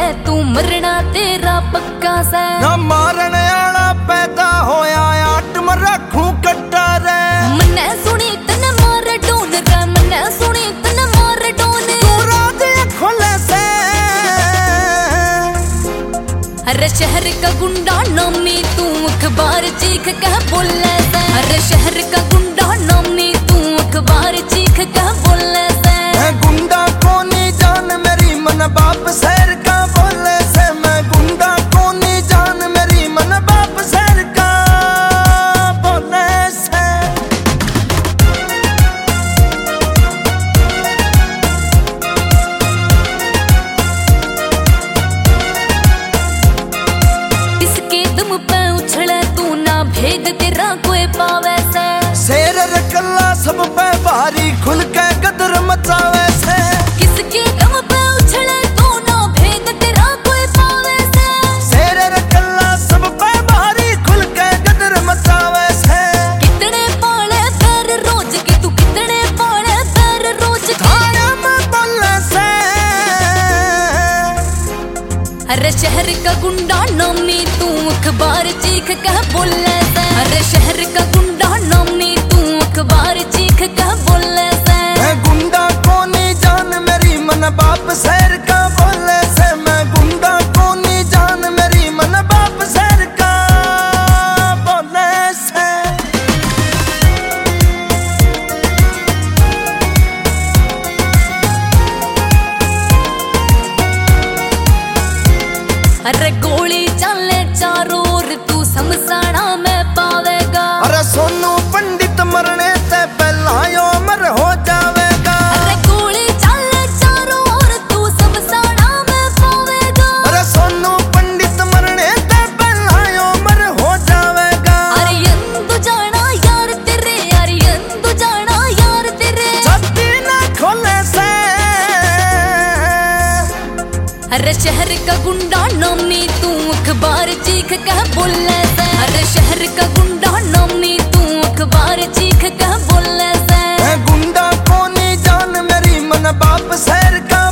तू मरना तेरा पक्का से। ना मारने आला पैदा होया आट में रखूं कट्टा रे। मन्ने सुनी तने मार डोन रे, मन्ने सुनी तने मार डोन। तू रात खोले से अरे शहर का गुंडा नामी तू अखबार चीख कह बोले से। अरे शहर का गुंडा नामी तू अखबार चीख कह बोले से। मैं गुंडा कोनी जान मेरी मन बाप शहर का बोले से। मैं गुंडा कोनी जान मेरी मन बाप शहर का बोले से। किसके दम पे उछले तू ना भेद तेरा कोई पावे से। शेर रकल्ला सब पे भारी खुल के गदर मचावे से। किसके दम पे उछले तू ना भेद तेरा कोई पावे से। शेर रकल्ला सब पे भारी खुल के गदर मचावे से। कितने पाले पैर रोज के तू, कितने पाले पैर रोज के। थाने में बोले से अरे शहर का गुंडा नामी तू अखबार चीख कह बोले से। अरे शहर का गुंडा नामी तू अखबार चीख कह बोले से। मैं गुंडा कोनी जान मेरी मन बाप शहर का बोले से। मैं गुंडा कोनी जान मेरी मन बाप शहर का बोले से। अरे गोली चले चारों ओर तू समसाना में पावेगा। अरे सोनू पंडित मरने से पहला यो मर हो जावेगा। अरे गोली चले चारों ओर तू समसाना में पावेगा। अरे सोनू पंडित मरने से पहला यो मर हो जावेगा। अरे यंदु जाना यार तेरे, अरे यंदु जाना यार तेरे। छाती न खोले से अरे शहर का गुंडा नामी तू अखबार चीख कह बोले से। अरे शहर का गुंडा नामी तू अखबार चीख कह बोले से। मैं गुंडा कोनी जान मेरी मन बाप शहर का